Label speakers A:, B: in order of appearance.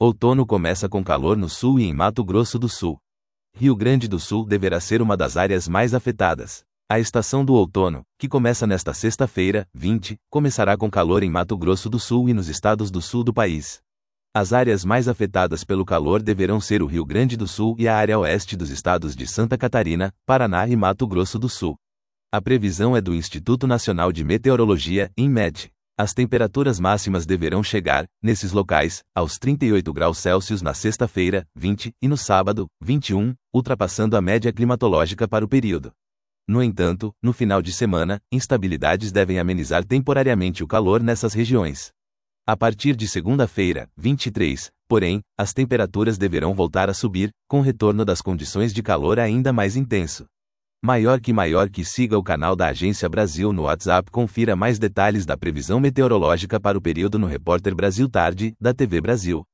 A: Outono começa com calor no sul e em Mato Grosso do Sul. Rio Grande do Sul deverá ser uma das áreas mais afetadas. A estação do outono, que começa nesta sexta-feira, 20, começará com calor em Mato Grosso do Sul e nos estados do sul do país. As áreas mais afetadas pelo calor deverão ser o Rio Grande do Sul e a área oeste dos estados de Santa Catarina, Paraná e Mato Grosso do Sul. A previsão é do Instituto Nacional de Meteorologia, INMET. As temperaturas máximas deverão chegar, nesses locais, aos 38 graus Celsius na sexta-feira, 20, e no sábado, 21, ultrapassando a média climatológica para o período. No entanto, no final de semana, instabilidades devem amenizar temporariamente o calor nessas regiões. A partir de segunda-feira, 23, porém, as temperaturas deverão voltar a subir, com o retorno das condições de calor ainda mais intenso. Maior que siga o canal da Agência Brasil no WhatsApp. Confira mais detalhes da previsão meteorológica para o período no Repórter Brasil Tarde, da TV Brasil.